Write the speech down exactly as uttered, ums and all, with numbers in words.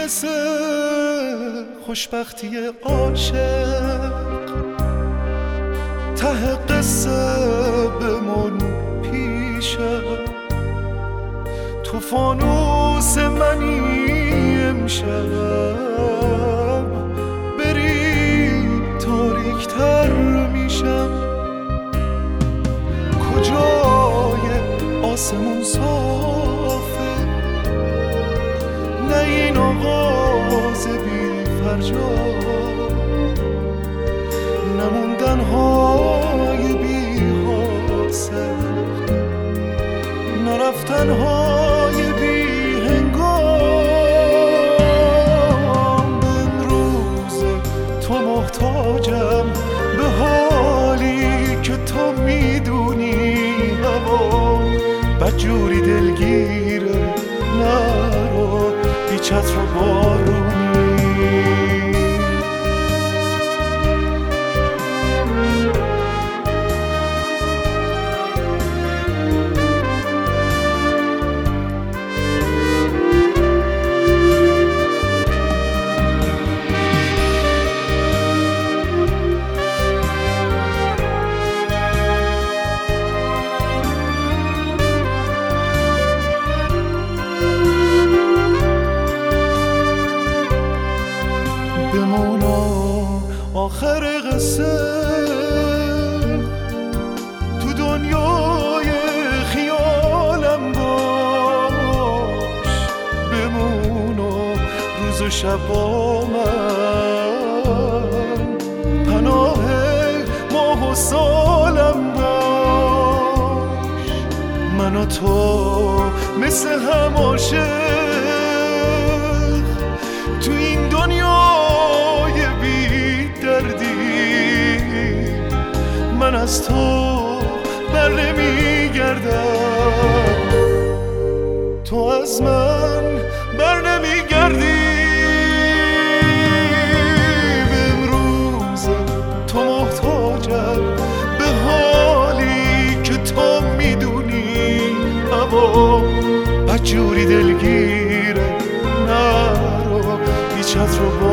مثل خوشبختی عاشق ته قصه بمون پیشم، تو فانوس منی امشب، بری تاریکتر میشم. کجای آسمون صافه، نه این آغاز بی فرجا، نموندن های بی حاصل، نرفتن های بی هنگام. امروز تو محتاجم به حالی که تو میدونی هوا بدجوری دلگیره، نرو بی چتر و بارونی. آخر قصه تو دنیای خیالم باش، بمون و روز و شب با من، پناه ماه و سالم باش. من و تو مثل هم عاشق تو این دنیای بی دردی، من از تو بر نمی گردم، تو از من بر نمی گردی. امروز تو محتاجم به حالی که تو میدونی هوا بدجوری دلگیره، نرو بی چتر و